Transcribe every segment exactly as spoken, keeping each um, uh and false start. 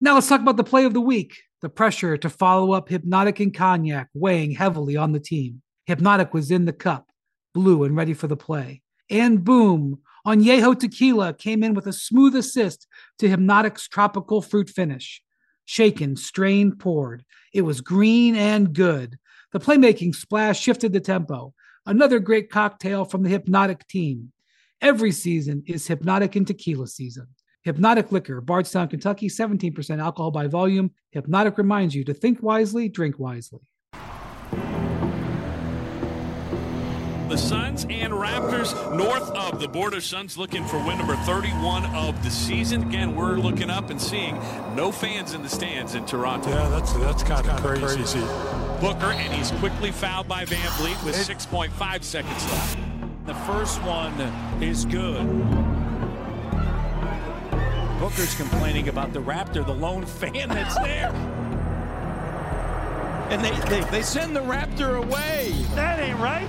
Now let's talk about the play of the week. The pressure to follow up Hypnotic and Cognac weighing heavily on the team. Hypnotic was in the cup, blue and ready for the play. And boom, Añejo Tequila came in with a smooth assist to Hypnotic's tropical fruit finish. Shaken, strained, poured. It was green and good. The playmaking splash shifted the tempo. Another great cocktail from the Hypnotic team. Every season is Hypnotic and Tequila season. Hypnotic Liquor, Bardstown, Kentucky, seventeen percent alcohol by volume. Hypnotic reminds you to think wisely, drink wisely. The Suns and Raptors north of the border. Suns looking for win number thirty-one of the season. Again, we're looking up and seeing no fans in the stands in Toronto. Yeah, that's that's kind of crazy. crazy. Booker, and he's quickly fouled by Van Vliet with six point five seconds left. The first one is good. Booker's complaining about the Raptor, the lone fan that's there. And they, they, they send the Raptor away. That ain't right.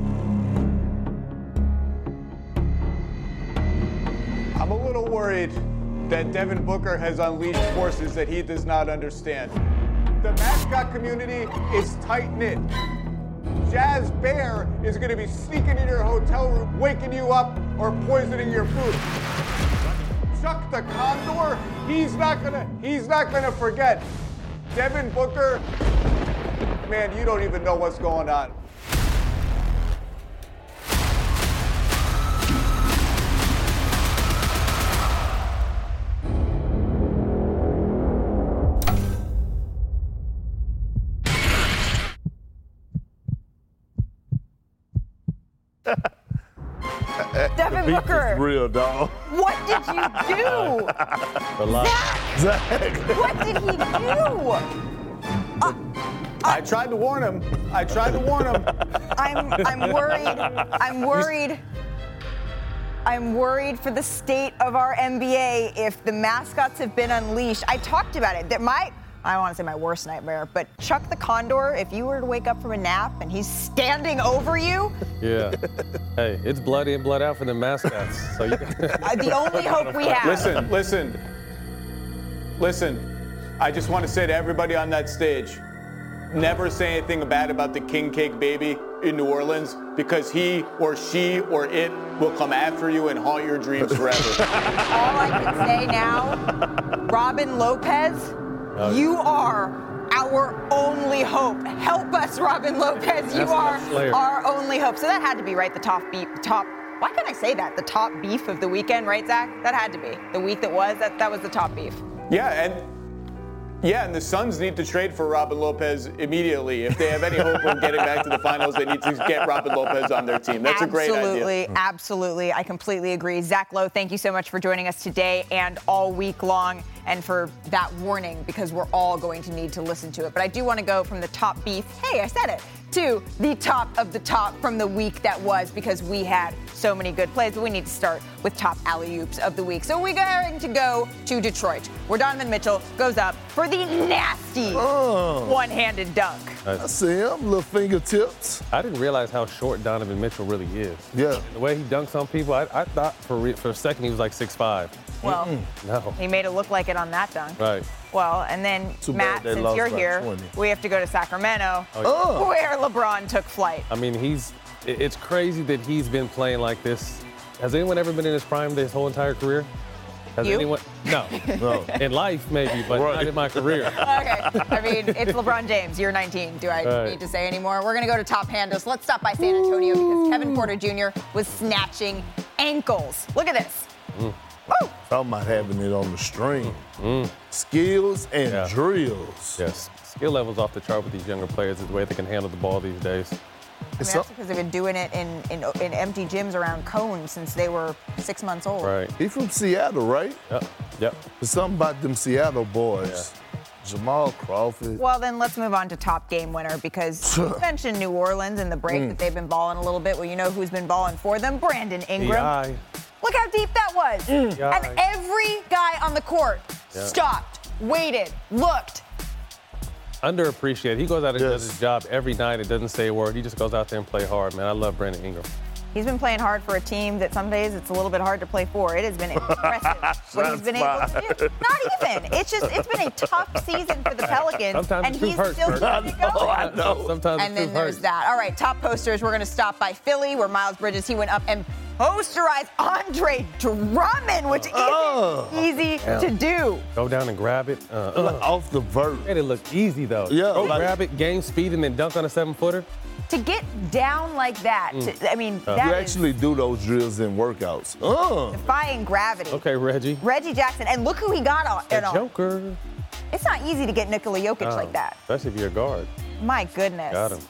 I'm a little worried that Devin Booker has unleashed forces that he does not understand. The mascot community is tight-knit. Jazz Bear is going to be sneaking in your hotel room, waking you up, or poisoning your food. Chuck the Condor, he's not gonna, he's not gonna forget. Devin Booker, man, you don't even know what's going on. Devin Booker. Real, dog. What did you do? Zach, Zach. what did he do? Uh, I tried to warn him. I tried to warn him. I'm I'm worried. I'm worried. I'm worried for the state of our N B A if the mascots have been unleashed. I talked about it. That my I don't want to say my worst nightmare, but Chuck the Condor, if you were to wake up from a nap and he's standing over you. Yeah. Hey, it's bloody and blood out for the mascots. So you the only hope we have. Listen, listen, listen. I just want to say to everybody on that stage, never say anything bad about the King Cake Baby in New Orleans, because he or she or it will come after you and haunt your dreams forever. All I can say now, Robin Lopez, oh, you yeah. are our only hope. Help us, Robin Lopez. You That's are our only hope. So that had to be, right, the top beef, top, why can't I say that? The top beef of the weekend, right, Zach? That had to be. The week that was, that, that was the top beef. Yeah, and Yeah, and the Suns need to trade for Robin Lopez immediately. If they have any hope of getting back to the finals, they need to get Robin Lopez on their team. That's absolutely, a great idea. Absolutely, absolutely. I completely agree. Zach Lowe, thank you so much for joining us today and all week long, and for that warning, because we're all going to need to listen to it. But I do want to go from the top beef, hey, I said it, to the top of the top from the week that was, because we had so many good plays. But we need to start with top alley-oops of the week. So we're going to go to Detroit, where Donovan Mitchell goes up for the nasty oh. one-handed dunk. I see him, little fingertips. I didn't realize how short Donovan Mitchell really is. Yeah. The way he dunks on people, I, I thought for re- for a second he was like six five. Well, Mm-mm. no. he made it look like it on that dunk. Right. Well, and then, Too Matt, since you're here, twenty. We have to go to Sacramento, oh, yeah. where LeBron took flight. I mean, he's it, it's crazy that he's been playing like this. Has anyone ever been in his prime his whole entire career? Has you? anyone? No. no. In life, maybe, but right. not in my career. Okay. I mean, it's LeBron James. You're nineteen. Do I right. need to say any more? We're going to go to top handles. Let's stop by San Antonio because Kevin Porter Junior was snatching ankles. Look at this. Mm. Woo! Talking about having it on the string. Mm. Skills and yeah. drills. Yes. Skill levels off the chart with these younger players is the way they can handle the ball these days. I mean, that's because they've been doing it in, in in empty gyms around Cone since they were six months old. Right. He's from Seattle, right? Yep. Yep. There's something about them Seattle boys. Yeah. Jamal Crawford. Well, then let's move on to top game winner, because you mentioned New Orleans in the break mm. that they've been balling a little bit. Well, you know who's been balling for them? Brandon Ingram. Yeah. Look how deep that was. Mm. Yeah. And every guy on the court yeah. stopped, waited, looked. Underappreciated. He goes out and yes. does his job every night and doesn't say a word. He just goes out there and play hard, man. I love Brandon Ingram. He's been playing hard for a team that some days it's a little bit hard to play for. It has been impressive what he's been able to do. Not even. It's just it's been a tough season for the Pelicans, Sometimes and the he's truth still hurts, keeping it going. I know. Sometimes And the then truth there's hurts. that. All right, top posters. We're going to stop by Philly, where Miles Bridges, he went up and posterized Andre Drummond, which isn't Oh. easy to do. Go down and grab it. Uh, uh. Off the vert. And it looked easy, though. Yeah, Go like- grab it, gain speed, and then dunk on a seven-footer. To get down like that, to, I mean, You that is actually do those drills in workouts. Uh. defying gravity. Okay, Reggie. Reggie Jackson, and look who he got on. The on. Joker. It's not easy to get Nikola Jokic Oh, like that. Especially if you're a guard. My goodness. Got him.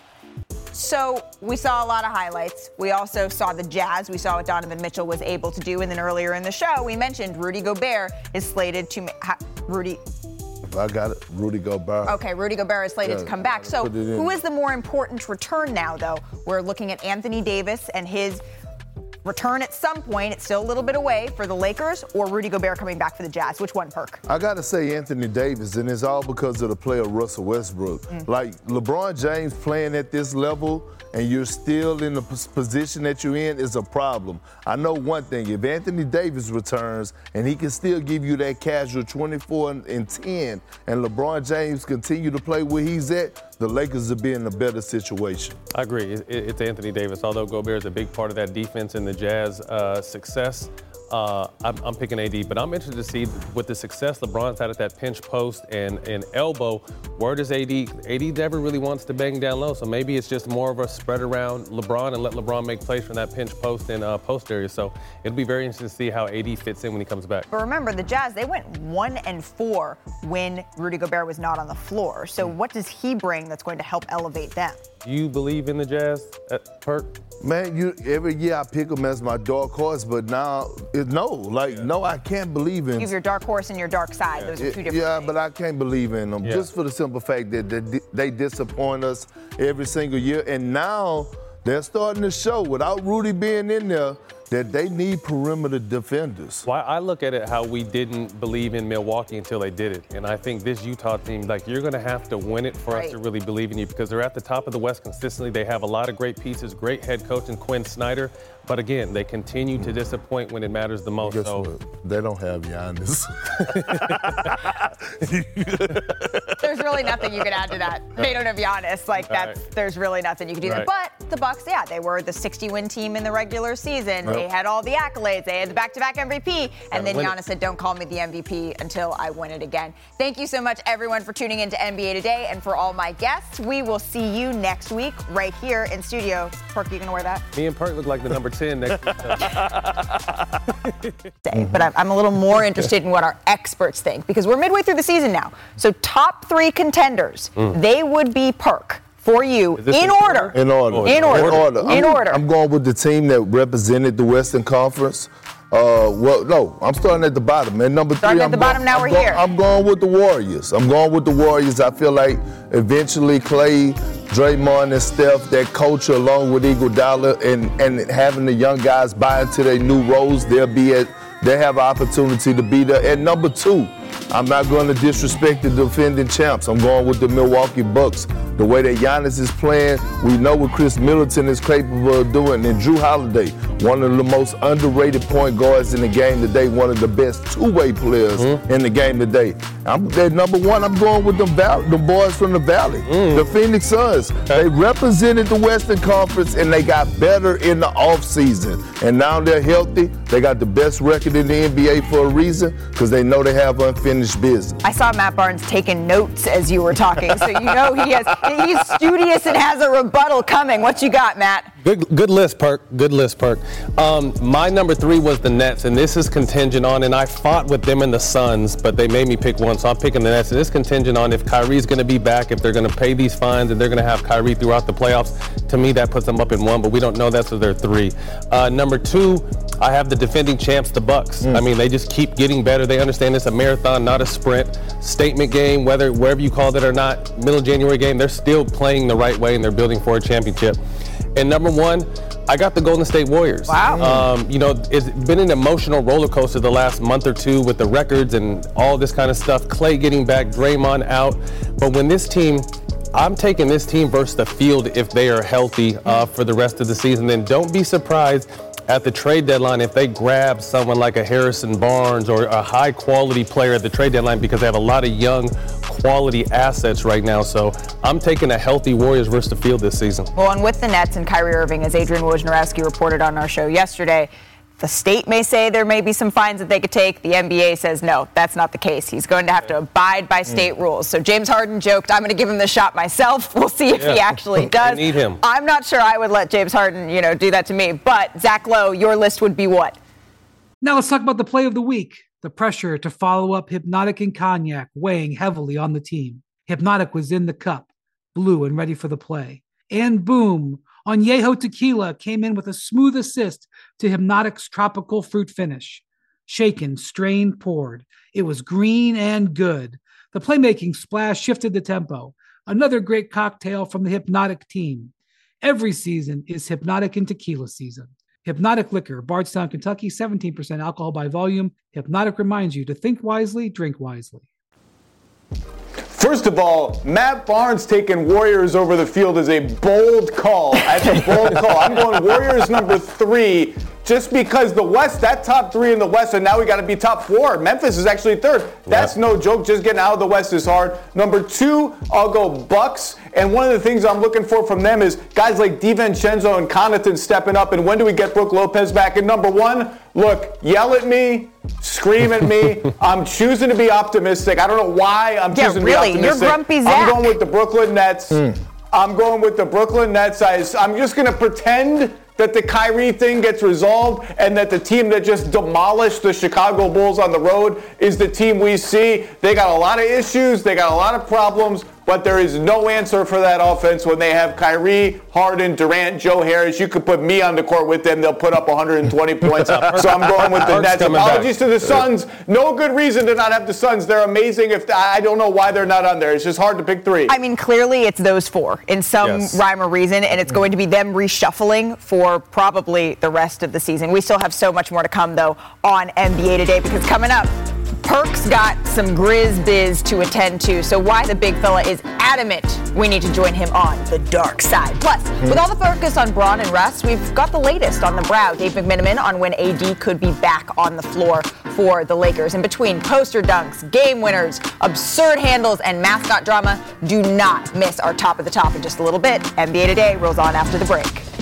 So we saw a lot of highlights. We also saw the Jazz. We saw what Donovan Mitchell was able to do. And then earlier in the show, we mentioned Rudy Gobert is slated to ma- ha- Rudy. I got it. Rudy Gobert. Okay, Rudy Gobert is slated Yeah, to come back. So put it in. who is the more important return now, though? We're looking at Anthony Davis and his return at some point. It's still a little bit away for the Lakers, or Rudy Gobert coming back for the Jazz. Which one, Perk? I gotta say Anthony Davis, and it's all because of the player Russell Westbrook. Mm. Like LeBron James playing at this level, and you're still in the pos- position that you're in is a problem. I know one thing: if Anthony Davis returns and he can still give you that casual twenty-four and ten, and LeBron James continue to play where he's at, the Lakers will be in a better situation. I agree. It, it- it's Anthony Davis. Although Gobert is a big part of that defense and the Jazz uh, success, uh, I'm, I'm picking A D. But I'm interested to see with the success LeBron's had at that pinch post and, and elbow, where does A D? A D never really wants to bang down low, so maybe it's just more of a spread around LeBron and let LeBron make plays from that pinch post and uh, post area. So it'll be very interesting to see how A D fits in when he comes back. But remember, the Jazz, they went one and four when Rudy Gobert was not on the floor. So what does he bring that's going to help elevate them? Do you believe in the Jazz, at Perk? Man, you every year I pick them as my dark horse, but now it, no, like no, I can't believe in. You have your dark horse and your dark side. Those are two different Yeah, things. but I can't believe in them Yeah. just for the simple fact that they, they disappoint us every single year, and now they're starting to show without Rudy being in there that they need perimeter defenders. Well, I look at it how we didn't believe in Milwaukee until they did it. And I think this Utah team, like, you're going to have to win it for Right. us to really believe in you, because they're at the top of the West consistently. They have a lot of great pieces, great head coach in Quinn Snyder. But again, they continue to disappoint when it matters the most. Guess So what? They don't have Giannis. There's really nothing you can add to that. They don't have Giannis. Like, that's, Right. there's really nothing you can do there. Right. But the Bucks, yeah, they were the sixty-win team in the regular season. Yep. They had all the accolades. They had the back-to-back M V P. And Gotta then win it. Giannis said, don't call me the M V P until I win it again. Thank you so much, everyone, for tuning in to N B A Today. And for all my guests, we will see you next week right here in studio. Perk, you going to wear that? me and Perk look like the number ten next week. Say, but I'm, I'm a little more interested in what our experts think, because we're midway through the season now. So top three contenders, they would be Perk for you Is this in in order. In order. In order. In I'm, order. I'm going with the team that represented the Western Conference. Uh, well, no, I'm starting at the bottom. And number Starting three, at I'm the going- bottom, now I'm we're going- here. I'm going with the Warriors. I'm going with the Warriors. I feel like eventually Clay, Draymond, and Steph, that culture along with Iguodala and, and having the young guys buy into their new roles, they'll be at, they have an opportunity to be there. And number two, I'm not going to disrespect the defending champs. I'm going with the Milwaukee Bucks. The way that Giannis is playing, we know what Chris Middleton is capable of doing. And Drew Holiday, one of the most underrated point guards in the game today, one of the best two-way players Mm-hmm. in the game today. I'm at number one. I'm going with them, val- the boys from the Valley, Mm. the Phoenix Suns. They represented the Western Conference, and they got better in the offseason. And now they're healthy. They got the best record in the N B A for a reason, because they know they have unfinished business. I saw Matt Barnes taking notes as you were talking, so you know he has he's studious and has a rebuttal coming. What you got, Matt? Good, good list, Perk. Good list, Perk. Um, my number three was the Nets, and this is contingent on, and I fought with them and the Suns, but they made me pick one, so I'm picking the Nets. And this is contingent on if Kyrie's going to be back, if they're going to pay these fines, and they're going to have Kyrie throughout the playoffs. To me, that puts them up in one, but we don't know that, so they're three. Uh, number two, I have the defending champs, the Bucks. I mean, they just keep getting better. They understand it's a marathon, not a sprint. Statement game, whether wherever you called it or not, middle January game, they're still playing the right way, and they're building for a championship. And number one, I got the Golden State Warriors. Wow. Um, you know, it's been an emotional roller coaster the last month or two with the records and all this kind of stuff. Clay getting back, Draymond out. But when this team I'm taking this team versus the field if they are healthy uh, for the rest of the season. Then don't be surprised at the trade deadline if they grab someone like a Harrison Barnes or a high-quality player at the trade deadline, because they have a lot of young, quality assets right now. So I'm taking a healthy Warriors versus the field this season. Well, and with the Nets and Kyrie Irving, as Adrian Wojnarowski reported on our show yesterday, the state may say there may be some fines that they could take. The N B A says no, that's not the case. He's going to have to abide by state mm. rules. So James Harden joked, I'm going to give him the shot myself. We'll see if yeah. he actually does. I need him. I'm not sure I would let James Harden, you know, do that to me. But Zach Lowe, your list would be what? Now let's talk about the play of the week. The pressure to follow up Hypnotic and Cognac weighing heavily on the team. Hypnotic was in the cup, blue and ready for the play. And boom, Añejo Tequila came in with a smooth assist to Hypnotic's tropical fruit finish. Shaken, strained, poured. It was green and good. The playmaking splash shifted the tempo. Another great cocktail from the Hypnotic team. Every season is Hypnotic and Tequila season. Hypnotic Liquor, Bardstown, Kentucky, seventeen percent alcohol by volume. Hypnotic reminds you to think wisely, drink wisely. First of all, Matt Barnes taking Warriors over the field is a bold call. That's a bold call. I'm going Warriors number three, just because the West, that top three in the West, and now we got to be top four. Memphis is actually third. That's yep. no joke. Just getting out of the West is hard. Number two, I'll go Bucks. And one of the things I'm looking for from them is guys like DiVincenzo and Connaughton stepping up. And when do we get Brook Lopez back? And number one, look, yell at me, scream at me. I'm choosing to be optimistic. I don't know why I'm yeah, choosing really, to be optimistic. You're grumpy Zach. I'm going with the Brooklyn Nets. Mm. I'm going with the Brooklyn Nets. I, I'm just going to pretend that the Kyrie thing gets resolved and that the team that just demolished the Chicago Bulls on the road is the team we see. They got a lot of issues. They got a lot of problems. But there is no answer for that offense when they have Kyrie, Harden, Durant, Joe Harris. You could put me on the court with them. They'll put up one hundred twenty points. So I'm going with the Nets. Apologies back. to the Suns. No good reason to not have the Suns. They're amazing. If I don't know why they're not on there. It's just hard to pick three. I mean, clearly it's those four in some yes. rhyme or reason, and it's going to be them reshuffling for probably the rest of the season. We still have so much more to come, though, on N B A Today, because coming up, Perk's got some Grizz biz to attend to, so why the big fella is adamant we need to join him on the dark side. Plus, mm. with all the focus on Braun and Russ, we've got the latest on the brow. Dave McMenamin on when A D could be back on the floor for the Lakers. In between poster dunks, game winners, absurd handles, and mascot drama, do not miss our top of the top in just a little bit. N B A Today rolls on after the break.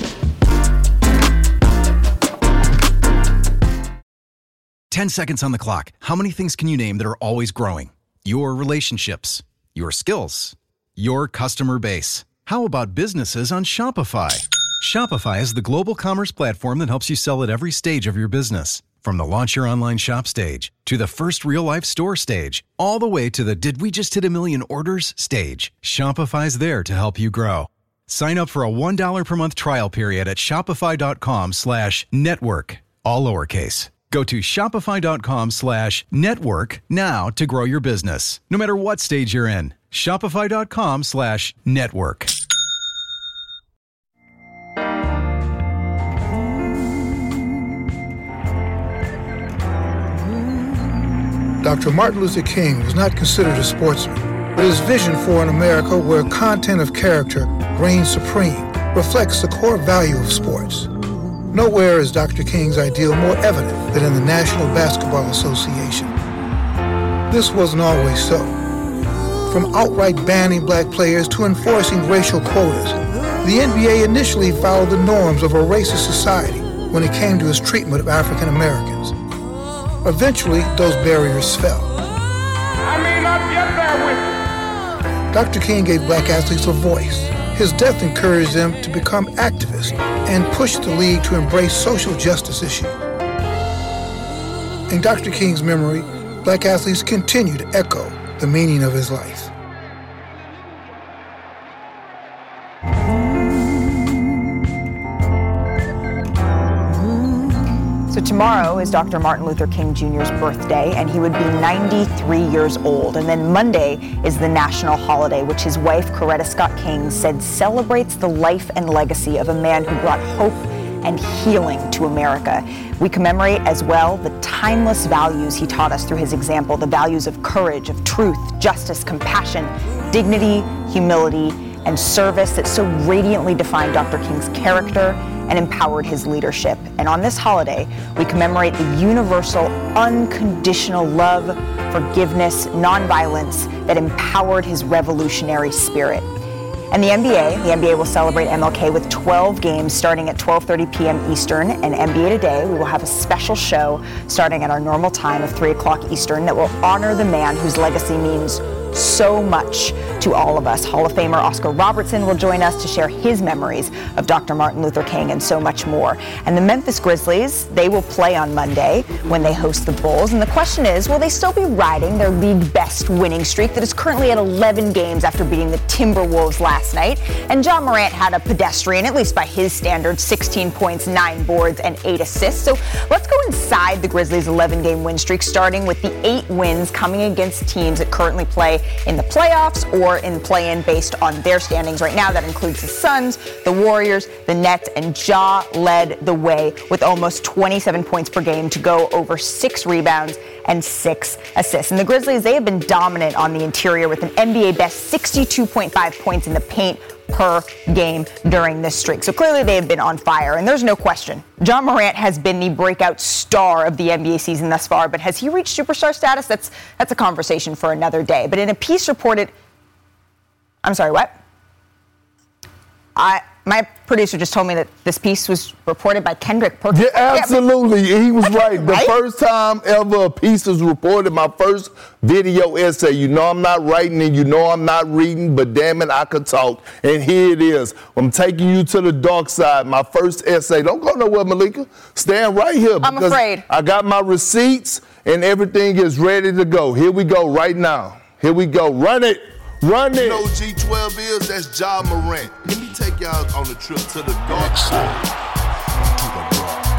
ten seconds on the clock. How many things can you name that are always growing? Your relationships, your skills, your customer base. How about businesses on Shopify? Shopify is the global commerce platform that helps you sell at every stage of your business. From the launch your online shop stage to the first real-life store stage, all the way to the did we just hit a million orders stage. Shopify's there to help you grow. Sign up for a one dollar per month trial period at shopify.com slash network, all lowercase. Go to shopify.com slash network now to grow your business, no matter what stage you're in. Shopify.com slash network. Doctor Martin Luther King was not considered a sportsman, but his vision for an America where content of character reigns supreme reflects the core value of sports. Nowhere is Doctor King's ideal more evident than in the National Basketball Association. This wasn't always so. From outright banning black players to enforcing racial quotas, the N B A initially followed the norms of a racist society when it came to its treatment of African Americans. Eventually, those barriers fell. I may not get there with you. Doctor King gave black athletes a voice. His death encouraged them to become activists and pushed the league to embrace social justice issues. In Doctor King's memory, black athletes continue to echo the meaning of his life. So tomorrow is Doctor Martin Luther King Junior's birthday, and he would be ninety-three years old. And then Monday is the national holiday, which his wife, Coretta Scott King, said celebrates the life and legacy of a man who brought hope and healing to America. We commemorate as well the timeless values he taught us through his example, the values of courage, of truth, justice, compassion, dignity, humility, and service that so radiantly defined Doctor King's character and empowered his leadership. And on this holiday, we commemorate the universal, unconditional love, forgiveness, nonviolence that empowered his revolutionary spirit. And the N B A, the N B A will celebrate M L K with twelve games starting at twelve thirty p.m. Eastern. And N B A Today, we will have a special show starting at our normal time of three o'clock Eastern that will honor the man whose legacy means so much to all of us. Hall of Famer Oscar Robertson will join us to share his memories of Doctor Martin Luther King and so much more. And the Memphis Grizzlies, they will play on Monday when they host the Bulls. And the question is, will they still be riding their league best winning streak that is currently at eleven games after beating the Timberwolves last night? And Ja Morant had a pedestrian, at least by his standards, sixteen points, nine boards, and eight assists. So let's go inside the Grizzlies' eleven-game win streak, starting with the eight wins coming against teams that currently play in the playoffs or in play-in based on their standings right now. That includes the Suns, the Warriors, the Nets, and Ja led the way with almost twenty-seven points per game to go over six rebounds and six assists. And the Grizzlies, they have been dominant on the interior with an N B A best sixty-two point five points in the paint per game during this streak. So clearly they have been on fire, and there's no question. Ja Morant has been the breakout star of the N B A season thus far, but has he reached superstar status? That's that's a conversation for another day. But in a piece reported, I'm sorry, what? I my producer just told me that this piece was reported by Kendrick Perkins. Yeah, absolutely. He was right. The right? first time ever a piece was reported, my first video essay. You know I'm not writing and you know I'm not reading, but damn it, I could talk. And here it is. I'm taking you to the dark side. My first essay. Don't go nowhere, Malika. Stand right here. I'm afraid. I got my receipts and everything is ready to go. Here we go right now. Here we go. Run it. Run it. You know what G twelve is? That's Ja Morant. Let me take y'all on a trip to the dark side. To the dark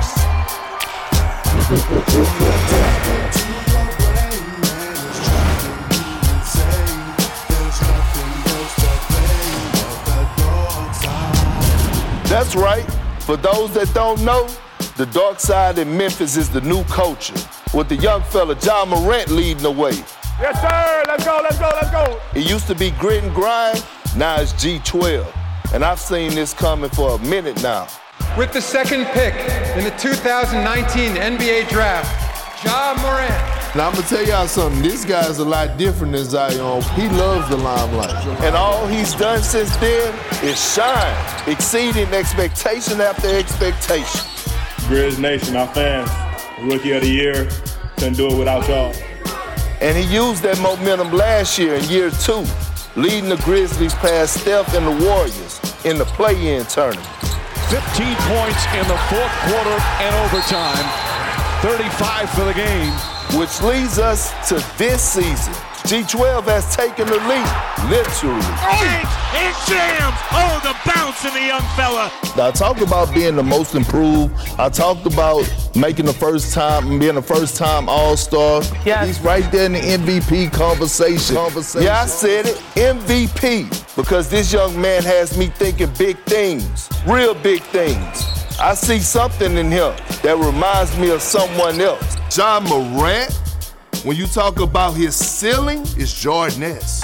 side. That's right. For those that don't know, the dark side in Memphis is the new culture, with the young fella Ja Morant leading the way. Yes, sir. Let's go, let's go, let's go. It used to be grit and grind. Now it's G twelve. And I've seen this coming for a minute now. With the second pick in the two thousand nineteen N B A Draft, Ja Morant. Now I'm going to tell y'all something. This guy's a lot different than Zion. He loves the limelight. And all he's done since then is shine, exceeding expectation after expectation. Grizz Nation, our fans, Rookie of the Year, couldn't do it without y'all. And he used that momentum last year in year two, leading the Grizzlies past Steph and the Warriors in the play-in tournament. fifteen points in the fourth quarter and overtime, thirty-five for the game. Which leads us to this season. G twelve has taken the lead, literally. Oh, it jams! Oh, the bounce in the young fella. I talked about being the most improved. I talked about making the first time, being the first time All-Star. Yes. He's right there in the M V P conversation. conversation. Yeah, I said it, M V P, because this young man has me thinking big things, real big things. I see something in him that reminds me of someone else. Ja Morant, when you talk about his ceiling, it's Jordan-esque.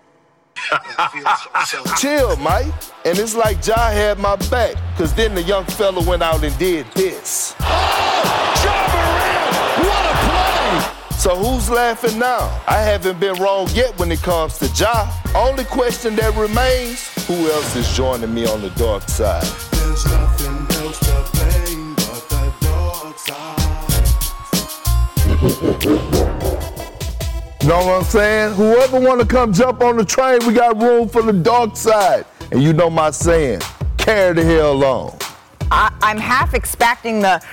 Chill, Mike. And it's like Ja had my back, because then the young fella went out and did this. Oh, Ja Morant, what a play! So who's laughing now? I haven't been wrong yet when it comes to Ja. Only question that remains, who else is joining me on the dark side? There's nothing else to blame but the dark side. You know what I'm saying? Whoever want to come jump on the train, we got room for the dark side. And you know my saying, carry the hell on. I, I'm half expecting the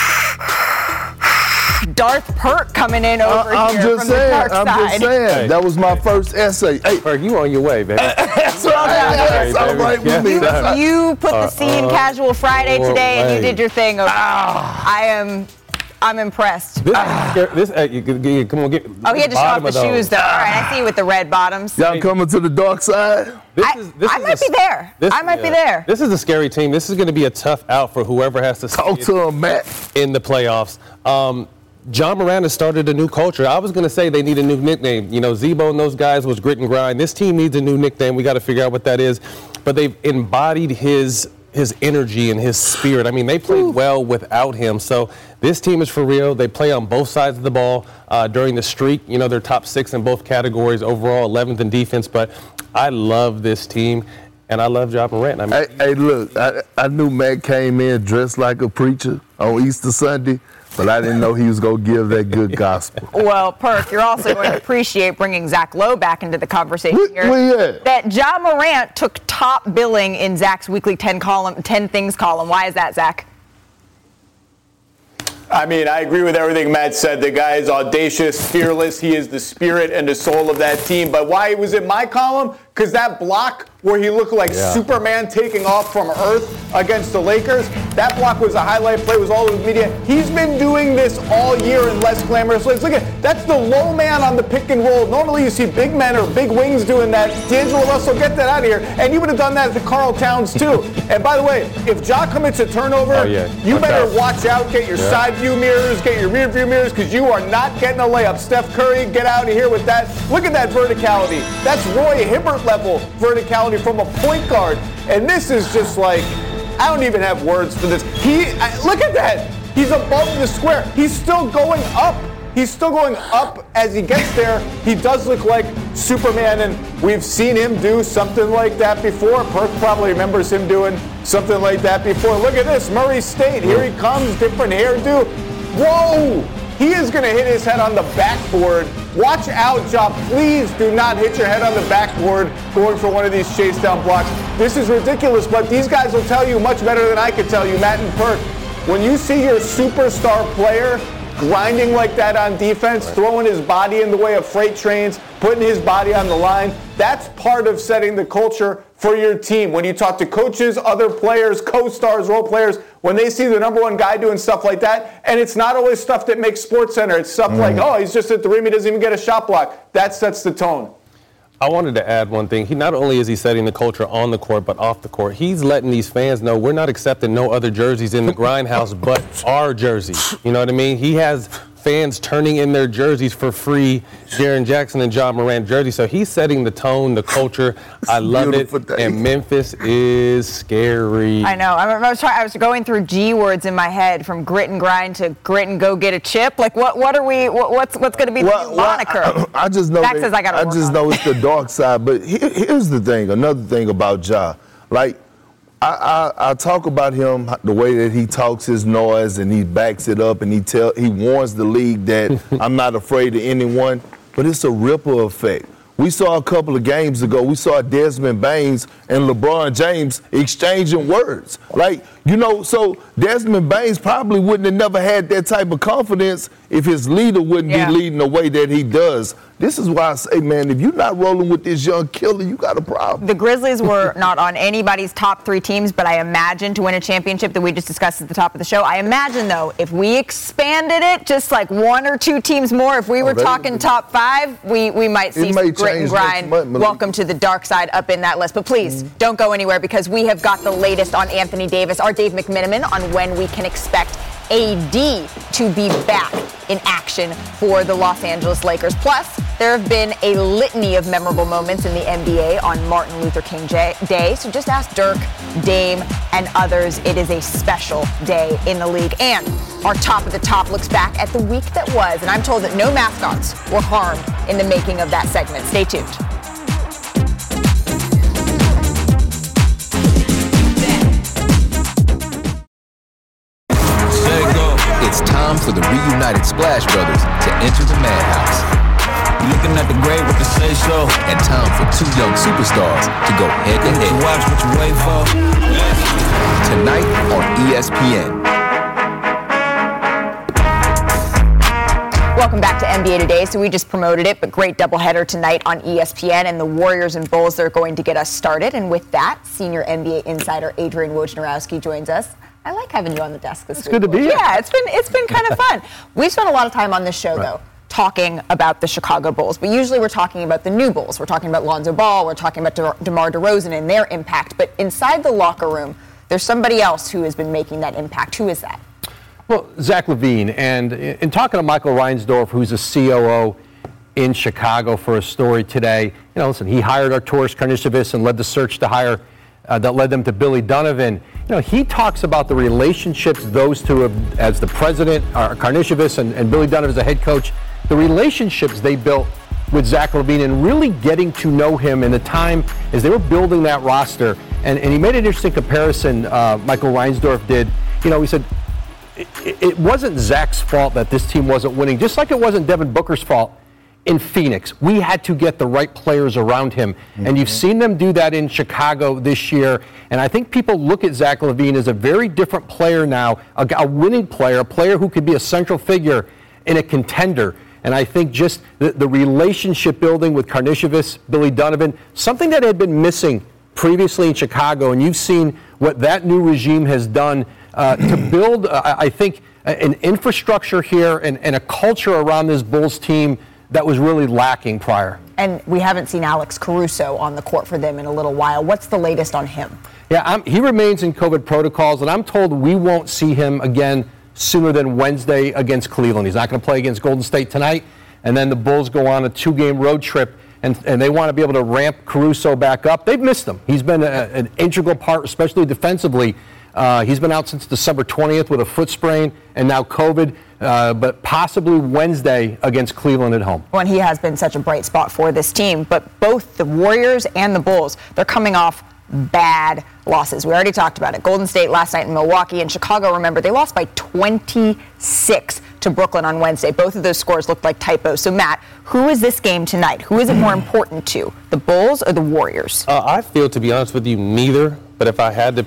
Darth Perk coming in over I, I'm here just from saying, the dark I'm side. just saying. Hey. That was my first essay. Hey, Perk, you on your way, baby. That's right. That's all right with me. You, you put the scene uh, Casual Friday today, and you did your thing. Over. Ah. I am... I'm impressed. This, ah. this, uh, you, you, come on, get. Oh, he had to show off the shoes, though. All right, I see you with the red bottoms. Y'all coming to the dark side? This I, is, this I is might a, be there. This, I might yeah. be there. This is a scary team. This is going to be a tough out for whoever has to talk to him, Matt, in the playoffs. Um, Ja Morant has started a new culture. I was going to say they need a new nickname. You know, Zebo and those guys was grit and grind. This team needs a new nickname. We got to figure out what that is. But they've embodied his his energy and his spirit. I mean, they played Ooh. well without him. So this team is for real. They play on both sides of the ball uh, during the streak. You know, they're top six in both categories, overall eleventh in defense. But I love this team, and I love Ja Morant. I mean, hey, hey, look, I, I knew Matt came in dressed like a preacher on Easter Sunday, but I didn't know he was going to give that good gospel. Well, Perk, you're also going to appreciate bringing Zach Lowe back into the conversation where, here. Where at? That Ja Morant took top billing in Zach's weekly ten column, ten things column. Why is that, Zach? I mean, I agree with everything Matt said. The guy is audacious, fearless. He is the spirit and the soul of that team. But why he was in my column? Because that block where he looked like yeah. Superman taking off from Earth against the Lakers, that block was a highlight play, was all over the media. He's been doing this all year in less glamorous ways. Look at, that's the low man on the pick and roll. Normally you see big men or big wings doing that. D'Angelo Russell, get that out of here. And you would have done that to Karl Towns too. And by the way, if Ja commits a turnover, oh, yeah. you watch better out. watch out, get your yeah. side view mirrors, get your rear view mirrors, because you are not getting a layup. Steph Curry, get out of here with that. Look at that verticality. That's Roy Hibbert level verticality from a point guard. And this is just like, I don't even have words for this. He, I, look at that. He's above the square. He's still going up. He's still going up as he gets there. He does look like Superman, and we've seen him do something like that before. Perk probably remembers him doing something like that before. Look at this, Murray State. Here he comes, different hairdo. Whoa! He is going to hit his head on the backboard. Watch out, Ja. Please do not hit your head on the backboard going for one of these chase down blocks. This is ridiculous, but these guys will tell you much better than I could tell you, Matt and Perk. When you see your superstar player grinding like that on defense, right. throwing his body in the way of freight trains, putting his body on the line, that's part of setting the culture for your team. When you talk to coaches, other players, co-stars, role players, when they see the number one guy doing stuff like that, and it's not always stuff that makes SportsCenter. It's stuff mm. like, oh, he's just at the rim, he doesn't even get a shot block. That sets the tone. I wanted to add one thing. He not only is he setting the culture on the court, but off the court. He's letting these fans know we're not accepting no other jerseys in the Grindhouse but our jersey. You know what I mean? He has fans turning in their jerseys for free, Jaren Jackson and Ja Morant jerseys. So he's setting the tone, the culture. I love it. Day. And Memphis is scary. I know. I was trying, I was going through G words in my head, from grit and grind to grit and go get a chip. Like, what? What are we? What, what's what's going to be well, the well, moniker? I, I just know. Zach says I got I just know it's the dark side. But here, here's the thing. Another thing about Ja, like. I, I, I talk about him the way that he talks his noise and he backs it up and he tell he warns the league that I'm not afraid of anyone, but it's a ripple effect. We saw a couple of games ago, we saw Desmond Baines and LeBron James exchanging words. Like, you know, so Desmond Baines probably wouldn't have never had that type of confidence if his leader wouldn't yeah. be leading the way that he does. This is why I say, man, if you're not rolling with this young killer, you got a problem. The Grizzlies were not on anybody's top three teams, but I imagine to win a championship that we just discussed at the top of the show. I imagine, though, if we expanded it just like one or two teams more, if we were oh, talking they, top five, we, we might see some grit and grind. Month, Welcome to the dark side up in that list. But please, mm-hmm. don't go anywhere, because we have got the latest on Anthony Davis. Our Dave McMiniman on when we can expect A D to be back in action for the Los Angeles Lakers. Plus, there have been a litany of memorable moments in the N B A on Martin Luther King Day. So just ask Dirk, Dame, and others. It is a special day in the league. And our top of the top looks back at the week that was. And I'm told that no mascots were harmed in the making of that segment. Stay tuned. It's time for the reunited Splash Brothers to enter the Madhouse. Looking at the grave with the say so. And time for two young superstars to go head to head. Watch what you wait for. Tonight on E S P N. Welcome back to N B A Today. So we just promoted it, but great doubleheader tonight on E S P N, and the Warriors and Bulls, they're going to get us started. And with that, senior N B A insider Adrian Wojnarowski joins us. I like having you on the desk this week. It's good to be here. Yeah, it's been it's been kind of fun. We've spent a lot of time on this show, right. though, talking about the Chicago Bulls. But usually we're talking about the new Bulls. We're talking about Lonzo Ball. We're talking about De- DeMar DeRozan and their impact. But inside the locker room, there's somebody else who has been making that impact. Who is that? Well, Zach LaVine, and in talking to Michael Reinsdorf, who's a C O O in Chicago for a story today, you know, listen, he hired Arturas Karnisovas and led the search to hire, uh, that led them to Billy Donovan. You know, he talks about the relationships those two have, as the president, uh, Karnisovas and, and Billy Donovan as a head coach, the relationships they built with Zach LaVine and really getting to know him in the time as they were building that roster. And, and he made an interesting comparison, uh, Michael Reinsdorf did. You know, he said, It, it wasn't Zach's fault that this team wasn't winning, just like it wasn't Devin Booker's fault in Phoenix. We had to get the right players around him, mm-hmm. and you've seen them do that in Chicago this year. And I think people look at Zach LaVine as a very different player now, a, a winning player, a player who could be a central figure in a contender. And I think just the, the relationship building with Karnisovas, Billy Donovan, something that had been missing previously in Chicago, and you've seen what that new regime has done Uh, to build, uh, I think, an infrastructure here and, and a culture around this Bulls team that was really lacking prior. And we haven't seen Alex Caruso on the court for them in a little while. What's the latest on him? Yeah, I'm, he remains in COVID protocols, and I'm told we won't see him again sooner than Wednesday against Cleveland. He's not going to play against Golden State tonight, and then the Bulls go on a two-game road trip, and, and they want to be able to ramp Caruso back up. They've missed him. He's been a, an integral part, especially defensively. Uh, he's been out since December twentieth with a foot sprain and now COVID, uh, but possibly Wednesday against Cleveland at home. Well, and he has been such a bright spot for this team, but both the Warriors and the Bulls, they're coming off bad losses. We already talked about it. Golden State last night in Milwaukee, and Chicago, remember, they lost by twenty-six to Brooklyn on Wednesday. Both of those scores looked like typos. So, Matt, who is this game tonight? Who is it more important to, the Bulls or the Warriors? Uh, I feel, to be honest with you, neither. But if I had to,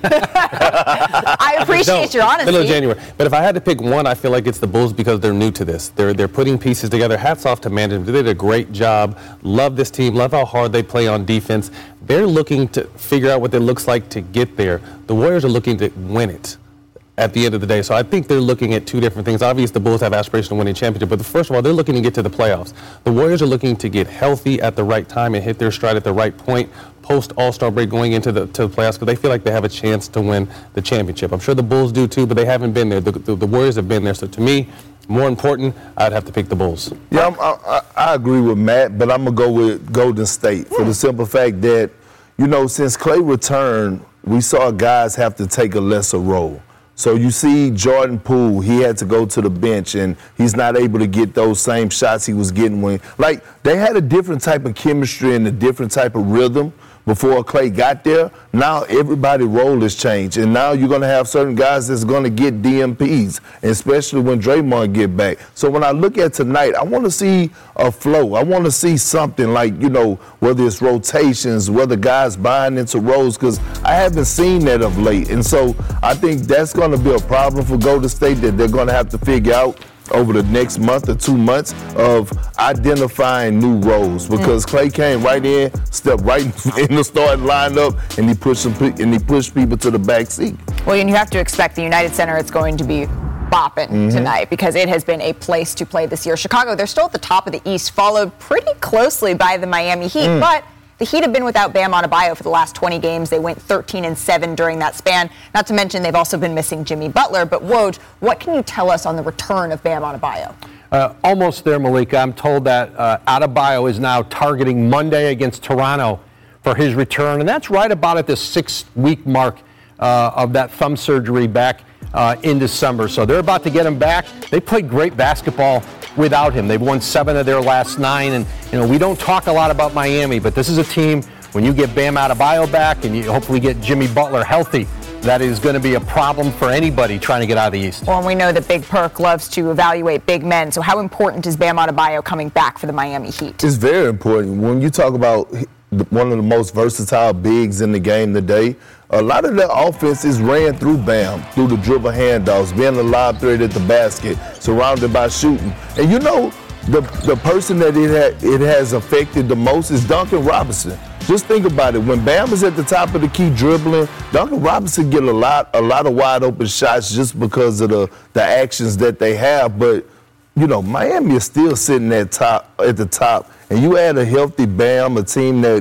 I appreciate your honesty. Middle of January. But if I had to pick one, I feel like it's the Bulls because they're new to this. They're they're putting pieces together. Hats off to management. They did a great job. Love this team. Love how hard they play on defense. They're looking to figure out what it looks like to get there. The Warriors are looking to win it at the end of the day. So I think they're looking at two different things. Obviously, the Bulls have aspiration to win a championship, but first of all, they're looking to get to the playoffs. The Warriors are looking to get healthy at the right time and hit their stride at the right point post All-Star break going into the, to the playoffs because they feel like they have a chance to win the championship. I'm sure the Bulls do too, but they haven't been there. The, the, the Warriors have been there. So to me, more important, I'd have to pick the Bulls. Yeah, I'm, I, I agree with Matt, but I'm going to go with Golden State for the simple fact that, you know, since Klay returned, we saw guys have to take a lesser role. So you see Jordan Poole, he had to go to the bench, and he's not able to get those same shots he was getting when, like, they had a different type of chemistry and a different type of rhythm before Klay got there. Now everybody's role has changed, and now you're going to have certain guys that's going to get D M Ps, especially when Draymond get back. So when I look at tonight, I want to see a flow. I want to see something like, you know, whether it's rotations, whether guys buying into roles, because I haven't seen that of late. And so I think that's going to be a problem for Golden State that they're going to have to figure out over the next month or two months of identifying new roles, because Klay came right in, stepped right in the starting lineup, and he pushed some, and he pushed people to the back seat. Well, and you have to expect the United Center it's going to be bopping mm-hmm. tonight because it has been a place to play this year. Chicago, they're still at the top of the East, followed pretty closely by the Miami Heat, mm. but the Heat have been without Bam Adebayo for the last twenty games. They went thirteen and seven during that span. Not to mention they've also been missing Jimmy Butler. But Woj, what can you tell us on the return of Bam Adebayo? Uh, almost there, Malika. I'm told that uh, Adebayo is now targeting Monday against Toronto for his return, and that's right about at the six-week mark uh, of that thumb surgery back uh, in December. So they're about to get him back. They played great basketball without him. They've won seven of their last nine, and you know we don't talk a lot about Miami, but this is a team, when you get Bam Adebayo back and you hopefully get Jimmy Butler healthy, that is going to be a problem for anybody trying to get out of the East. Well, and we know that Big Perk loves to evaluate big men, so how important is Bam Adebayo coming back for the Miami Heat? It's very important. When you talk about one of the most versatile bigs in the game today, a lot of the offense is ran through Bam, through the dribble handoffs, being a lob threat at the basket, surrounded by shooting. And you know, the the person that it, ha- it has affected the most is Duncan Robinson. Just think about it. When Bam is at the top of the key dribbling, Duncan Robinson get a lot a lot of wide open shots just because of the, the actions that they have. But, you know, Miami is still sitting at top at the top. And you add a healthy Bam, a team that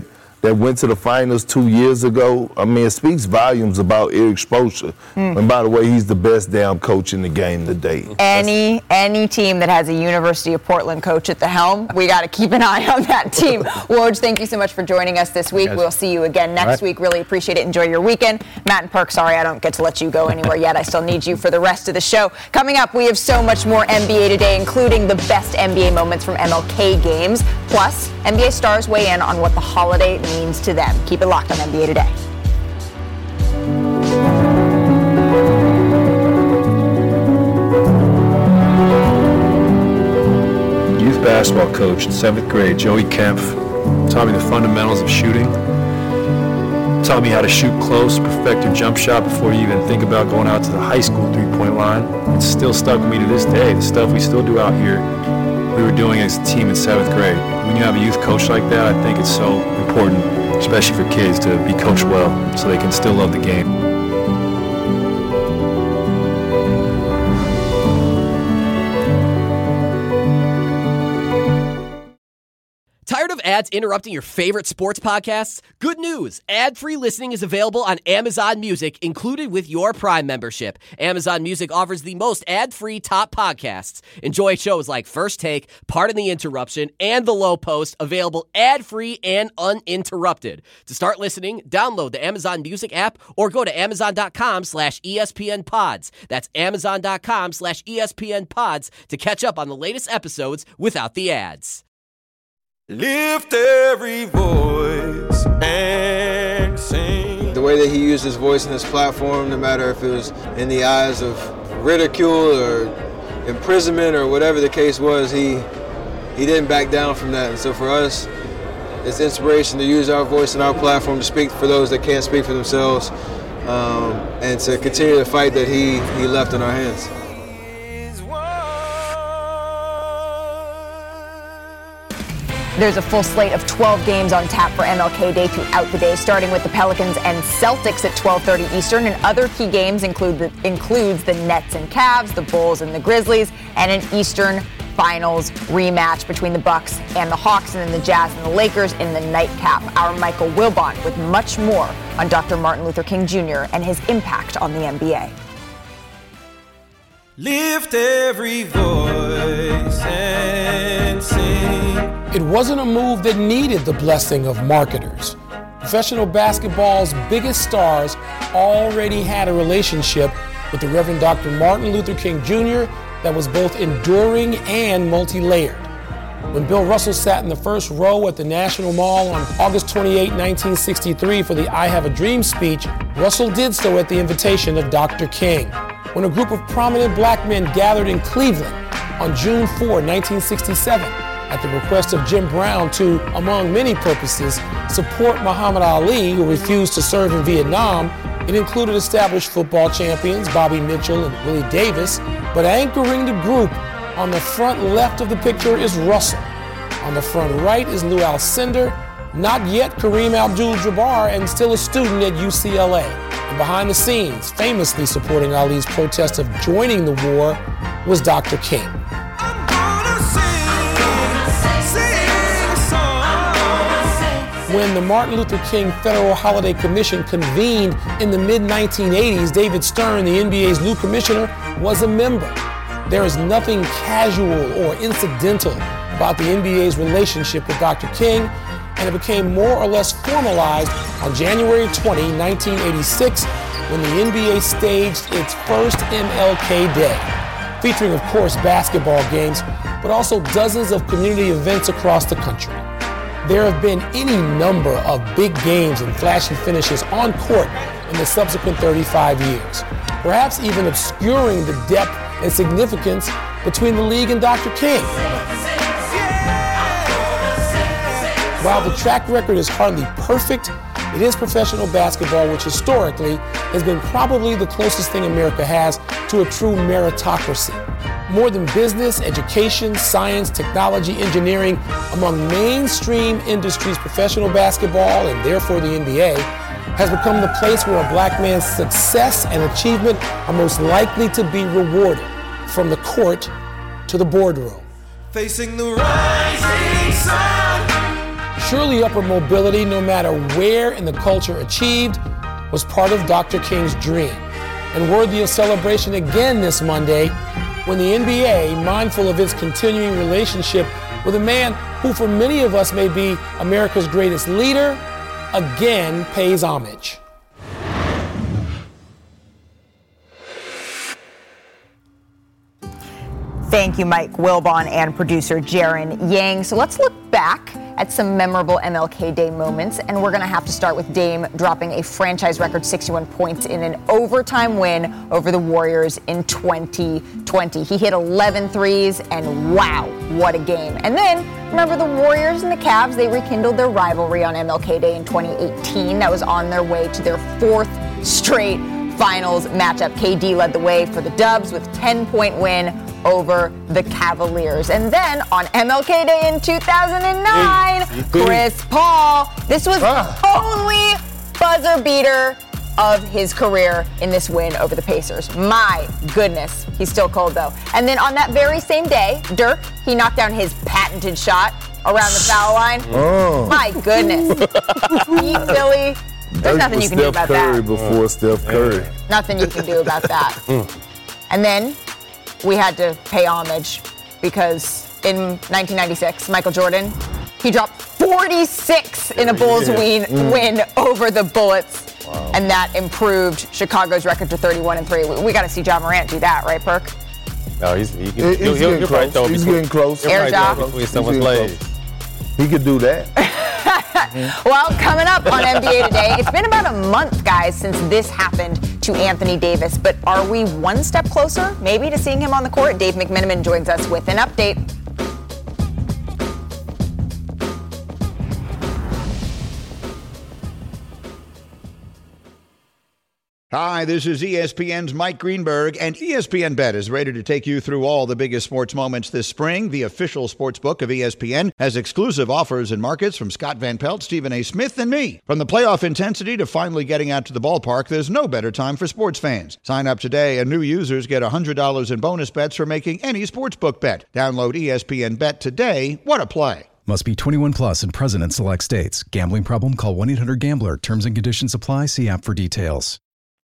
that went to the finals two years ago. I mean, it speaks volumes about Eric Spoelstra. Mm. And by the way, he's the best damn coach in the game today. Any That's- any team that has a University of Portland coach at the helm, we got to keep an eye on that team. Woj, thank you so much for joining us this week. Yes. We'll see you again next right. week. Really appreciate it. Enjoy your weekend. Matt and Perk, sorry I don't get to let you go anywhere yet. I still need you for the rest of the show. Coming up, we have so much more N B A today, including the best N B A moments from M L K games. Plus, N B A stars weigh in on what the holiday means to them. Keep it locked on N B A Today. Youth basketball coach in seventh grade, Joey Kempf, taught me the fundamentals of shooting. Taught me how to shoot close, perfect your jump shot before you even think about going out to the high school three-point line. It's still stuck with me to this day. The stuff we still do out here, we were doing as a team in seventh grade. When you have a youth coach like that, I think it's so important, especially for kids, to be coached well so they can still love the game. Tired of ads interrupting your favorite sports podcasts? Good news! Ad-free listening is available on Amazon Music, included with your Prime membership. Amazon Music offers the most ad-free top podcasts. Enjoy shows like First Take, Pardon the Interruption, and The Low Post, available ad-free and uninterrupted. To start listening, download the Amazon Music app or go to amazon.com slash ESPN pods. That's amazon.com slash ESPN pods to catch up on the latest episodes without the ads. Lift every voice and sing. The way that he used his voice and his platform, no matter if it was in the eyes of ridicule or imprisonment or whatever the case was, he he didn't back down from that. And so for us, it's inspiration to use our voice and our platform to speak for those that can't speak for themselves, um, and to continue the fight that he, he left in our hands. There's a full slate of twelve games on tap for M L K Day throughout the day, starting with the Pelicans and Celtics at twelve thirty Eastern. And other key games include the, includes the Nets and Cavs, the Bulls and the Grizzlies, and an Eastern Finals rematch between the Bucks and the Hawks, and then the Jazz and the Lakers in the nightcap. Our Michael Wilbon with much more on Doctor Martin Luther King Junior and his impact on the N B A. Lift every voice and sing. It wasn't a move that needed the blessing of marketers. Professional basketball's biggest stars already had a relationship with the Reverend Doctor Martin Luther King Junior that was both enduring and multi-layered. When Bill Russell sat in the first row at the National Mall on August twenty-eighth, nineteen sixty-three for the I Have a Dream speech, Russell did so at the invitation of Doctor King. When a group of prominent black men gathered in Cleveland on June fourth, nineteen sixty-seven, at the request of Jim Brown to, among many purposes, support Muhammad Ali, who refused to serve in Vietnam, it included established football champions Bobby Mitchell and Willie Davis, but anchoring the group on the front left of the picture is Russell. On the front right is Lou Alcindor, not yet Kareem Abdul-Jabbar, and still a student at U C L A. And behind the scenes, famously supporting Ali's protest of joining the war, was Doctor King. When the Martin Luther King Federal Holiday Commission convened in the mid nineteen eighties, David Stern, the N B A's new commissioner, was a member. There is nothing casual or incidental about the N B A's relationship with Doctor King, and it became more or less formalized on January twentieth, nineteen eighty-six, when the N B A staged its first M L K Day, featuring, of course, basketball games, but also dozens of community events across the country. There have been any number of big games and flashy finishes on court in the subsequent thirty-five years, perhaps even obscuring the depth and significance between the league and Doctor King. While the track record is hardly perfect, it is professional basketball, which historically has been probably the closest thing America has to a true meritocracy. More than business, education, science, technology, engineering, among mainstream industries, professional basketball, and therefore the N B A, has become the place where a black man's success and achievement are most likely to be rewarded, from the court to the boardroom. Facing the rising sun. Surely upper mobility, no matter where in the culture achieved, was part of Doctor King's dream, and worthy of celebration again this Monday when the N B A, mindful of its continuing relationship with a man who for many of us may be America's greatest leader, again pays homage. Thank you, Mike Wilbon and producer Jaron Yang. So let's look back at some memorable M L K Day moments, and we're going to have to start with Dame dropping a franchise record sixty-one points in an overtime win over the Warriors in twenty twenty. He hit eleven threes, and wow, what a game. And then, remember the Warriors and the Cavs, they rekindled their rivalry on M L K Day in twenty eighteen. That was on their way to their fourth straight finals matchup. K D led the way for the Dubs with a ten-point win over the Cavaliers. And then on M L K Day in two thousand nine, Chris Paul, this was ah. the only buzzer beater of his career in this win over the Pacers. My goodness, he's still cold though. And then on that very same day, Dirk, he knocked down his patented shot around the foul line. Oh. My goodness. Beat Philly. There's Dirk nothing you can Steph do about Curry that. Before Steph Curry. Nothing you can do about that. And then we had to pay homage because in nineteen ninety-six, Michael Jordan, he dropped forty-six in a Bulls yeah. win, mm. win over the Bullets. Wow. And that improved Chicago's record to thirty-one and three. We, we got to see Ja Morant do that, right, Perk? No, he's, he can, he's he'll, getting he'll close. Throw he's between, getting close. Air Ja. Between someone's legs. He could do that. Well, coming up on N B A Today, it's been about a month, guys, since this happened to Anthony Davis. But are we one step closer, maybe, to seeing him on the court? Dave McMenamin joins us with an update. Hi, this is E S P N's Mike Greenberg, and E S P N Bet is ready to take you through all the biggest sports moments this spring. The official sports book of E S P N has exclusive offers and markets from Scott Van Pelt, Stephen A. Smith, and me. From the playoff intensity to finally getting out to the ballpark, there's no better time for sports fans. Sign up today, and new users get one hundred dollars in bonus bets for making any sportsbook bet. Download E S P N Bet today. What a play. Must be twenty-one plus and present in select states. Gambling problem? Call one eight hundred gambler. Terms and conditions apply. See app for details.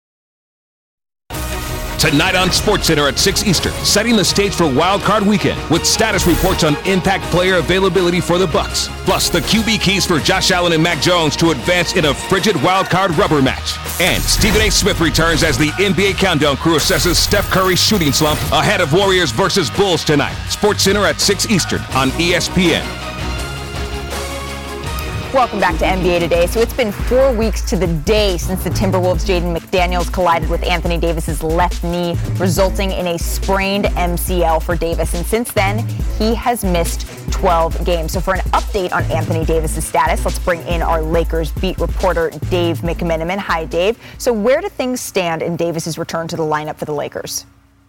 Tonight on SportsCenter at six Eastern, setting the stage for Wild Card Weekend with status reports on impact player availability for the Bucks, plus the Q B keys for Josh Allen and Mac Jones to advance in a frigid Wild Card rubber match. And Stephen A. Smith returns as the N B A Countdown crew assesses Steph Curry's shooting slump ahead of Warriors versus Bulls tonight. SportsCenter at six Eastern on E S P N. Welcome back to N B A Today. So it's been four weeks to the day since the Timberwolves' Jaden McDaniels collided with Anthony Davis's left knee, resulting in a sprained M C L for Davis. And since then, he has missed twelve games. So for an update on Anthony Davis's status, let's bring in our Lakers beat reporter, Dave McMenamin. Hi, Dave. So where do things stand in Davis's return to the lineup for the Lakers?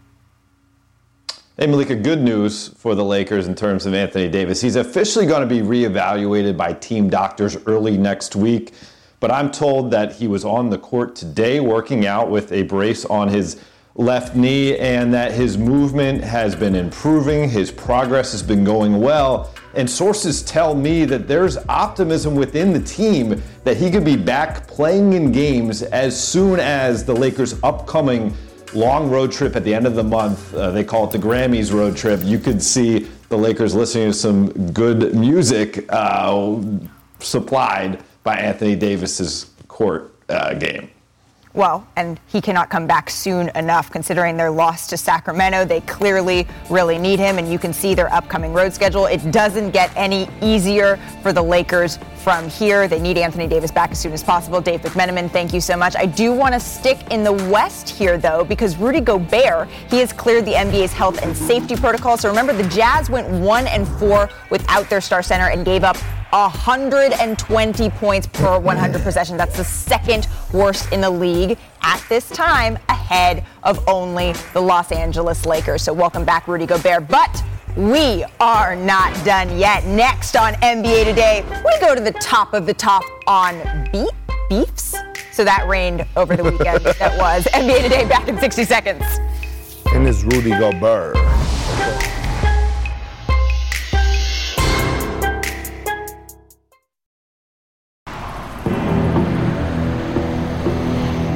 Hey, Malika, good news for the Lakers in terms of Anthony Davis. He's officially going to be reevaluated by team doctors early next week, but I'm told that he was on the court today working out with a brace on his left knee and that his movement has been improving, his progress has been going well, and sources tell me that there's optimism within the team that he could be back playing in games as soon as the Lakers' upcoming long road trip at the end of the month. Uh, they call it the Grammys road trip. You could see the Lakers listening to some good music uh, supplied by Anthony Davis's court uh, game. Well, and he cannot come back soon enough considering their loss to Sacramento. They clearly really need him, and you can see their upcoming road schedule. It doesn't get any easier for the Lakers from here. They need Anthony Davis back as soon as possible. Dave McMenamin, thank you so much. I do want to stick in the West here, though, because Rudy Gobert, he has cleared the N B A's health and safety protocol. So remember, the Jazz went one and four without their star center and gave up one hundred twenty points per one hundred possessions. That's the second worst in the league at this time, ahead of only the Los Angeles Lakers. So welcome back, Rudy Gobert. But we are not done yet. Next on N B A Today, we go to the top of the top on beef, beefs. So that rained over the weekend. That was N B A Today, back in sixty seconds. And it's Rudy Gobert.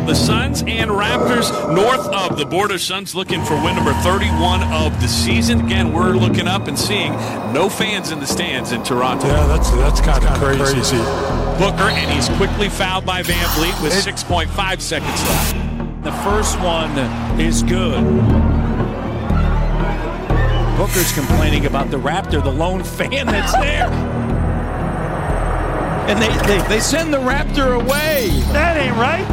The Suns and Raptors north of the border. Suns looking for win number thirty-one of the season. Again, we're looking up and seeing no fans in the stands in Toronto. Yeah, that's that's kind of crazy. crazy. Booker, and he's quickly fouled by Van Vliet with six point five seconds left. The first one is good. Booker's complaining about the Raptor, the lone fan that's there. And they, they, they send the Raptor away. That ain't right.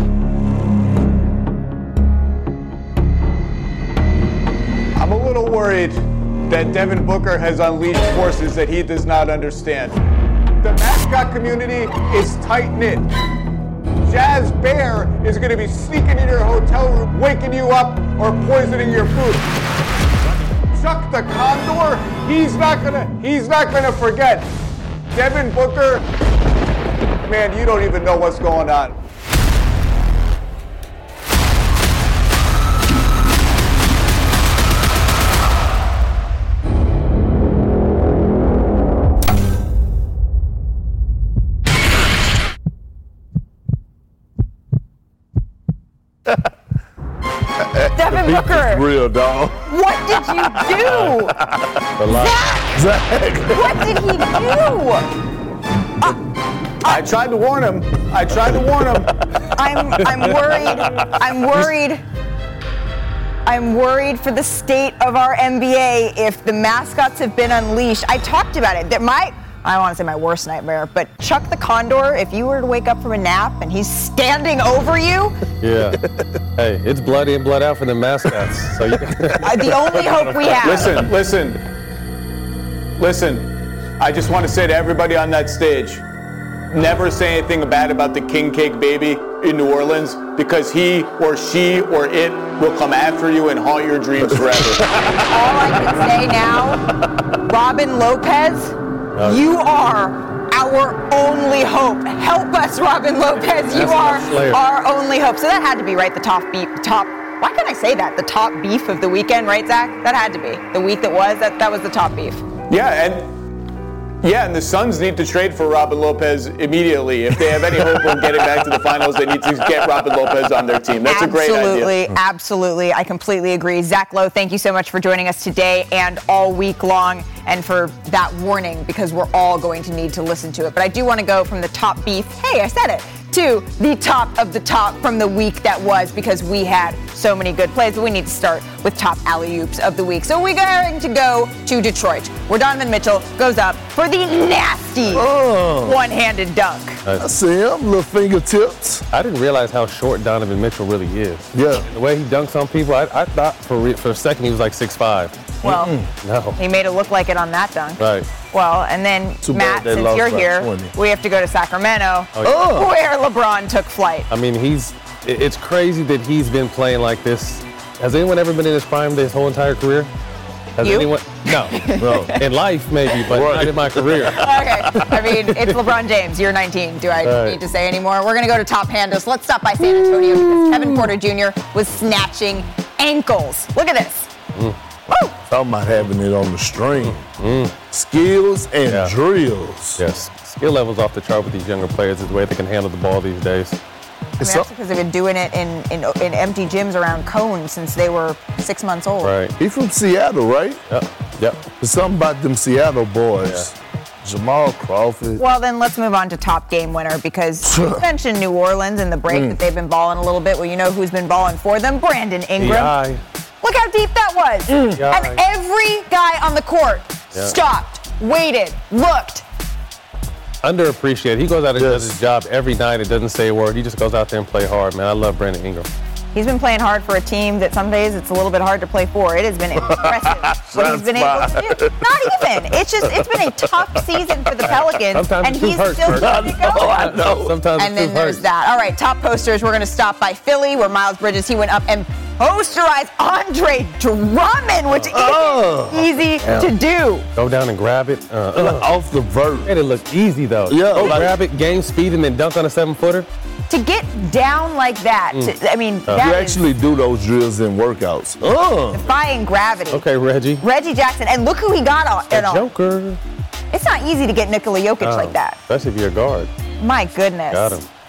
I'm a little worried that Devin Booker has unleashed forces that he does not understand. The mascot community is tight-knit. Jazz Bear is going to be sneaking in your hotel room, waking you up, or poisoning your food. Chuck the Condor, he's not gonna, he's not gonna forget. Devin Booker, man, you don't even know what's going on. Devin Booker. Real dog. What did you do? Zach! Zach! What did he do? Uh, I tried to warn him. I tried to warn him. I'm I'm worried. I'm worried. I'm worried for the state of our N B A if the mascots have been unleashed. I talked about it. That my I don't want to say my worst nightmare, but Chuck the Condor, if you were to wake up from a nap and he's standing over you. Yeah. Hey, it's bloody and blood out for the mascots. So you uh, the only hope we have. Listen, listen, listen. I just want to say to everybody on that stage, never say anything bad about the King Cake Baby in New Orleans, because he or she or it will come after you and haunt your dreams forever. All I can say now, Robin Lopez, uh, you are our only hope. Help us, Robin Lopez. You are our only hope. So that had to be, right, the top beef, top, why can't I say that? The top beef of the weekend, right, Zach? That had to be. The week that was, that, that was the top beef. Yeah, and yeah, and the Suns need to trade for Robin Lopez immediately. If they have any hope of getting back to the finals, they need to get Robin Lopez on their team. That's absolutely, a great idea. Absolutely, absolutely. I completely agree. Zach Lowe, thank you so much for joining us today and all week long, and for that warning, because we're all going to need to listen to it. But I do want to go from the top beef, hey, I said it, to the top of the top from the week that was, because we had so many good plays. But we need to start with top alley-oops of the week. So we're going to go to Detroit, where Donovan Mitchell goes up for the nasty oh. one-handed dunk. I see him, little fingertips. I didn't realize how short Donovan Mitchell really is. Yeah. The way he dunks on people, I, I thought for re- for a second he was like six five. Well, Mm-mm. no. He made it look like it on that dunk. Right. Well, and then, Too Matt, since you're here, twenty we have to go to Sacramento, oh, yeah. where LeBron took flight. I mean, he's. It's crazy that he's been playing like this. Has anyone ever been in his prime his whole entire career? Has you? anyone? No. no. In life, maybe, but right. not in my career. Okay. I mean, it's LeBron James. You're nineteen. Do I right. need to say any more? We're going to go to top handles. Let's stop by San Antonio, because Kevin Porter Junior was snatching ankles. Look at this. Mm. Woo! Talking about having it on the string. Mm. Skills and yeah. drills. Yes. Skill levels off the chart with these younger players is the way they can handle the ball these days. I mean, that's because they've been doing it in, in in empty gyms around cones since they were six months old. Right. He's from Seattle, right? Yep. Yep. There's something about them Seattle boys. Yeah. Jamal Crawford. Well, then let's move on to top game winner, because you mentioned New Orleans in the break mm. that they've been balling a little bit. Well, you know who's been balling for them? Brandon Ingram. Yeah. Look how deep that was. Mm. Yeah. And every guy on the court yeah. stopped, waited, looked. Underappreciated. He goes out and yes. does his job every night. It doesn't say a word. He just goes out there and play hard, man. I love Brandon Ingram. He's been playing hard for a team that some days it's a little bit hard to play for. It has been impressive what he's been able to do. Not even. It's just it's been a tough season for the Pelicans, Sometimes and he's hurts, still going to go. I know. Sometimes and then there's hurts. that. All right, top posters. We're going to stop by Philly, where Miles Bridges he went up and posterized Andre Drummond, which uh, isn't easy yeah. to do. Go down and grab it. Uh, uh. Off the vert. Made it look easy, though. Yeah. Go grab it, gain speed, and then dunk on a seven-footer. To get down like that, mm. to, I mean, uh, that you is actually do those drills in workouts. Uh. defying gravity. Okay, Reggie. Reggie Jackson, and look who he got on. The Joker. It's not easy to get Nikola Jokic um, like that. Especially if you're a guard. My goodness. Got him.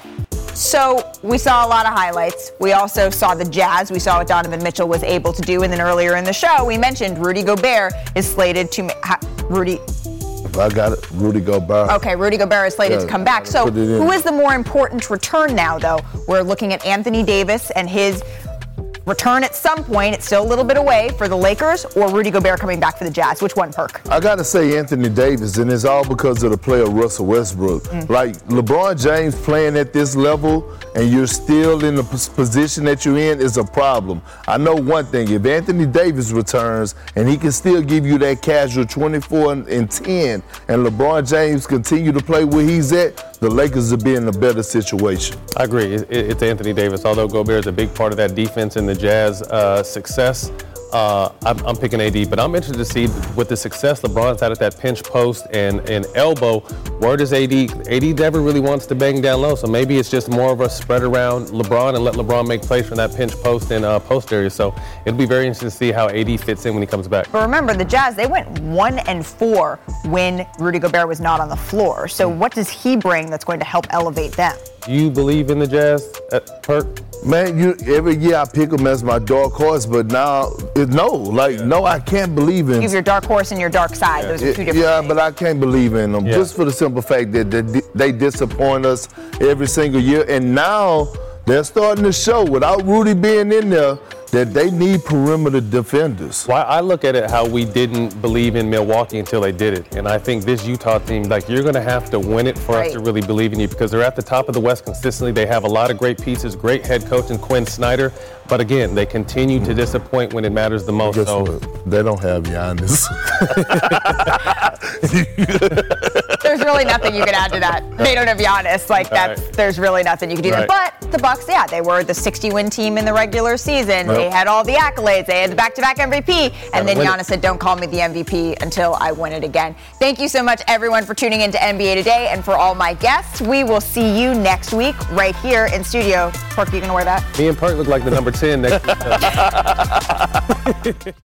So we saw a lot of highlights. We also saw the Jazz. We saw what Donovan Mitchell was able to do. And then earlier in the show, we mentioned Rudy Gobert is slated to ha- Rudy. I got it. Rudy Gobert. Okay, Rudy Gobert is slated Yeah, to come back. So who is the more important return now, though? We're looking at Anthony Davis and his return at some point. It's still a little bit away for the Lakers, or Rudy Gobert coming back for the Jazz. Which one, Perk? I got to say Anthony Davis, and it's all because of the player Russell Westbrook. Mm. Like LeBron James playing at this level and you're still in the position that you're in is a problem. I know one thing, if Anthony Davis returns and he can still give you that casual twenty-four and ten and LeBron James continue to play where he's at, the Lakers will be in a better situation. I agree. It's Anthony Davis. Although Gobert is a big part of that defense and the Jazz uh, success, uh, I'm, I'm picking A D. But I'm interested to see with the success LeBron's had at that pinch post and, and elbow, where does A D? A D never really wants to bang down low, so maybe it's just more of a spread around LeBron and let LeBron make plays from that pinch post and uh, post area. So it'll be very interesting to see how A D fits in when he comes back. But remember, the Jazz, they went one and four when Rudy Gobert was not on the floor. So what does he bring that's going to help elevate them? Do you believe in the Jazz, at Perk? Man, you every year I pick them as my dark horse, but now, it, no, like, yeah. no, I can't believe in. You have your dark horse and your dark side. Yeah. Those are two different Yeah, things. but I can't believe in them, yeah. just for the simple fact that they, they disappoint us every single year. And now they're starting to show, without Rudy being in there, that they need perimeter defenders. Well, I look at it how we didn't believe in Milwaukee until they did it. And I think this Utah team, like, you're going to have to win it for right. us to really believe in you, because they're at the top of the West consistently. They have a lot of great pieces, great head coach in Quinn Snyder. But again, they continue to disappoint when it matters the most. Guess so what? They don't have Giannis. There's really nothing you can add to that. They don't have Giannis. Like, that's, right. there's really nothing you can do. Right. That. But the Bucks, yeah, they were the sixty-win team in the regular season. Right. They had all the accolades. They had the back-to-back M V P. And then Giannis said, don't call me the M V P until I win it again. Thank you so much, everyone, for tuning in to N B A Today. And for all my guests, we will see you next week right here in studio. Perk, you going to wear that? Me and Perk look like the number ten next week.